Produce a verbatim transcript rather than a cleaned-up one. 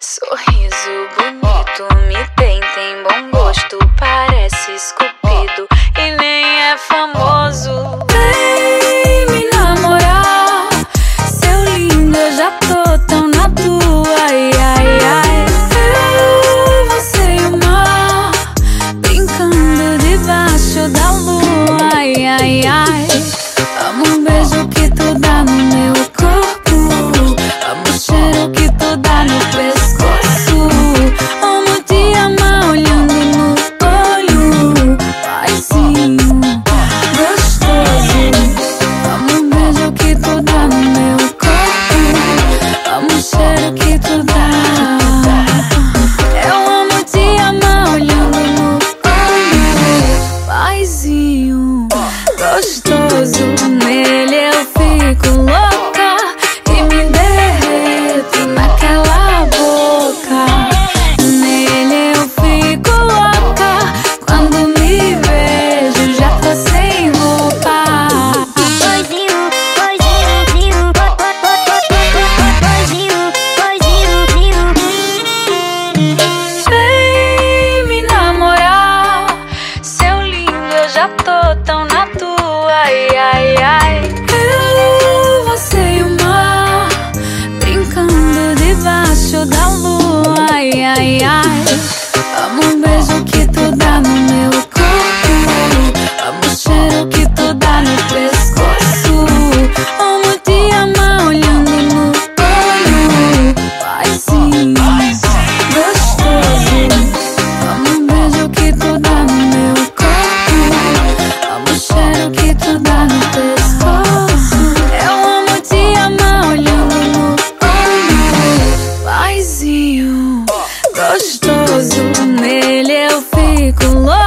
Sorriso bonito, me tem, tem bom gosto, parece esculpido e nem é famoso. Vem me namorar, seu lindo, eu já tô tão na tua, ai, ai, ai. Eu, você e o mar, brincando debaixo da lua, ai, ai, ai. Amo um beijo que tu dá no meu corpo, amo o cheiro que tu dá no pescoço, amo te amar olhando no olho, paizinho gostoso. Amo um beijo que tu dá no meu corpo, amo o cheiro que tu dá. Eu amo te amar olhando no olho, paizinho gostoso. Nele eu fico louca e me derreto naquela boca. Nele eu fico louca, quando me vejo já tô sem roupa. Poizinho, poizinho, zinho, po, po, po, po, po, poizinho, poizinho, zinho. Vem me namorar, seu lindo, eu já tô tão na tua, ai, ai, ai. Eu, você e o mar, brincando debaixo da lua, ai, ai, ai. Amo um beijo que tu dá no meu corpo, amo o cheiro que tu dá no pescoço, amo te amar olhando no olho, paizinho gostoso. Amo um beijo que tu dá no meu corpo, amo o cheiro que tu dá no pescoço. Eu amo te amar olhando no olho, paizinho gostoso. Nele eu fico louca